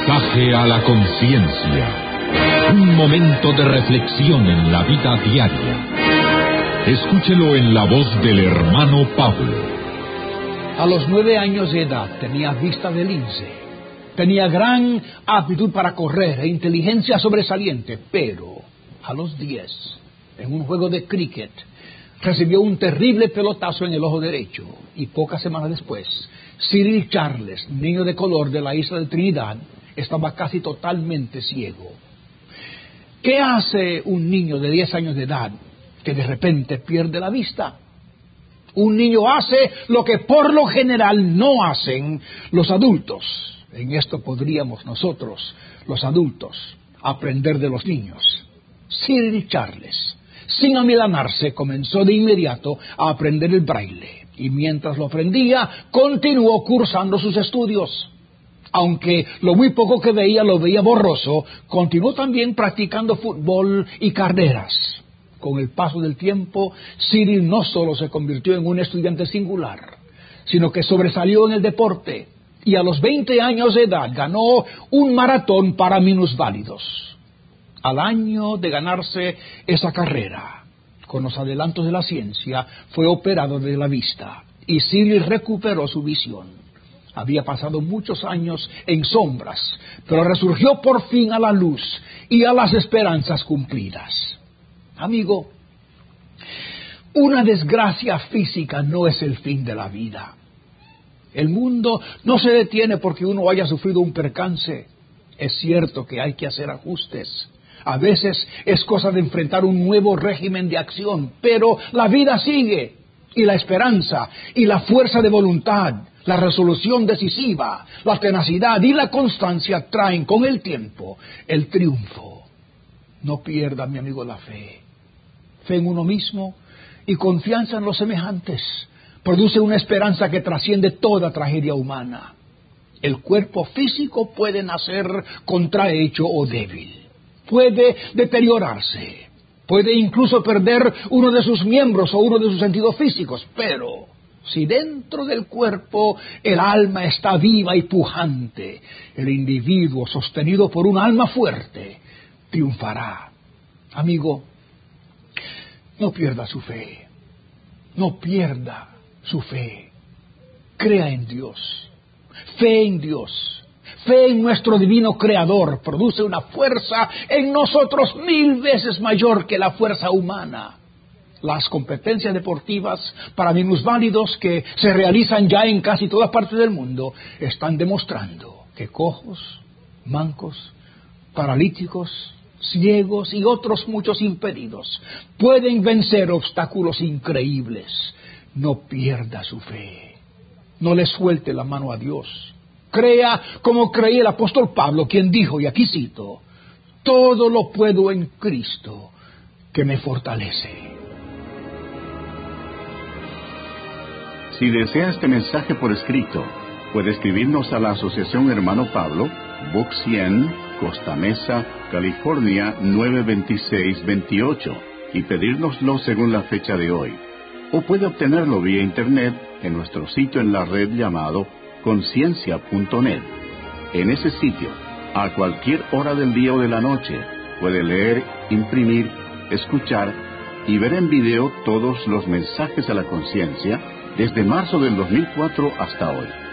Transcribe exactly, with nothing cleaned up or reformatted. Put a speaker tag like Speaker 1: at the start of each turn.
Speaker 1: Mensaje a la conciencia. Un momento de reflexión en la vida diaria. Escúchelo en la voz del hermano Pablo.
Speaker 2: A los nueve años de edad tenía vista de lince. Tenía gran aptitud para correr e inteligencia sobresaliente, pero a los diez, en un juego de cricket, recibió un terrible pelotazo en el ojo derecho y pocas semanas después, Cyril Charles, niño de color de la isla de Trinidad, estaba casi totalmente ciego. ¿Qué hace un niño de diez años de edad que de repente pierde la vista? Un niño hace lo que por lo general no hacen los adultos. En esto podríamos nosotros, los adultos, aprender de los niños. Cyril Charles, sin amilanarse, comenzó de inmediato a aprender el braille. Y mientras lo aprendía, continuó cursando sus estudios. Aunque lo muy poco que veía lo veía borroso, continuó también practicando fútbol y carreras. Con el paso del tiempo, Cyril no solo se convirtió en un estudiante singular, sino que sobresalió en el deporte y a los veinte años de edad ganó un maratón para minusválidos. Al año de ganarse esa carrera, con los adelantos de la ciencia, fue operado de la vista y Cyril recuperó su visión. Había pasado muchos años en sombras, pero resurgió por fin a la luz y a las esperanzas cumplidas. Amigo, una desgracia física no es el fin de la vida. El mundo no se detiene porque uno haya sufrido un percance. Es cierto que hay que hacer ajustes. A veces es cosa de enfrentar un nuevo régimen de acción, pero la vida sigue, y la esperanza, y la fuerza de voluntad, la resolución decisiva, la tenacidad y la constancia traen con el tiempo el triunfo. No pierda, mi amigo, la fe. Fe en uno mismo y confianza en los semejantes produce una esperanza que trasciende toda tragedia humana. El cuerpo físico puede nacer contrahecho o débil. Puede deteriorarse, puede incluso perder uno de sus miembros o uno de sus sentidos físicos, pero si dentro del cuerpo el alma está viva y pujante, el individuo sostenido por un alma fuerte triunfará. Amigo, no pierda su fe, no pierda su fe, crea en Dios, fe en Dios. Fe en nuestro divino Creador produce una fuerza en nosotros mil veces mayor que la fuerza humana. Las competencias deportivas para minusválidos que se realizan ya en casi todas partes del mundo están demostrando que cojos, mancos, paralíticos, ciegos y otros muchos impedidos pueden vencer obstáculos increíbles. No pierda su fe, no le suelte la mano a Dios. Crea como creía el apóstol Pablo, quien dijo, y aquí cito, todo lo puedo en Cristo que me fortalece.
Speaker 3: Si desea este mensaje por escrito, puede escribirnos a la Asociación Hermano Pablo, Box cien, Costa Mesa, California nueve veintiséis veintiocho, y pedírnoslo según la fecha de hoy. O puede obtenerlo vía internet en nuestro sitio en la red llamado conciencia punto net. En ese sitio, a cualquier hora del día o de la noche, puede leer, imprimir, escuchar y ver en video todos los mensajes a la conciencia desde marzo del dos mil cuatro hasta hoy.